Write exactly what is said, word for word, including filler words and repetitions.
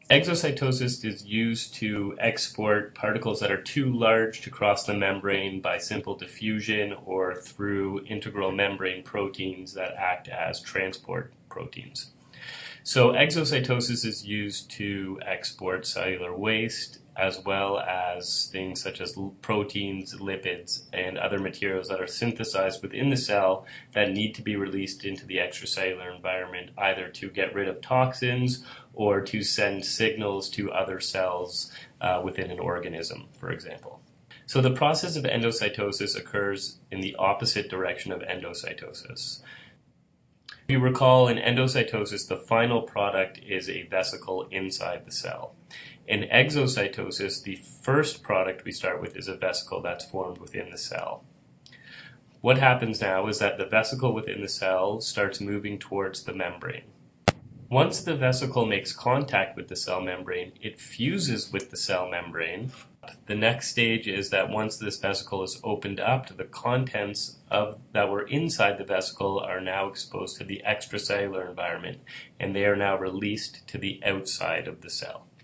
Exocytosis is used to export particles that are too large to cross the membrane by simple diffusion or through integral membrane proteins that act as transport proteins. So exocytosis is used to export cellular waste as well as things such as proteins, lipids, and other materials that are synthesized within the cell that need to be released into the extracellular environment, either to get rid of toxins or to send signals to other cells uh, within an organism, for example. So the process of endocytosis occurs in the opposite direction of endocytosis. If you recall, in endocytosis, the final product is a vesicle inside the cell. In exocytosis, the first product we start with is a vesicle that's formed within the cell. What happens now is that the vesicle within the cell starts moving towards the membrane. Once the vesicle makes contact with the cell membrane, it fuses with the cell membrane. The next stage is that once this vesicle is opened up, the contents of that were inside the vesicle are now exposed to the extracellular environment, and they are now released to the outside of the cell.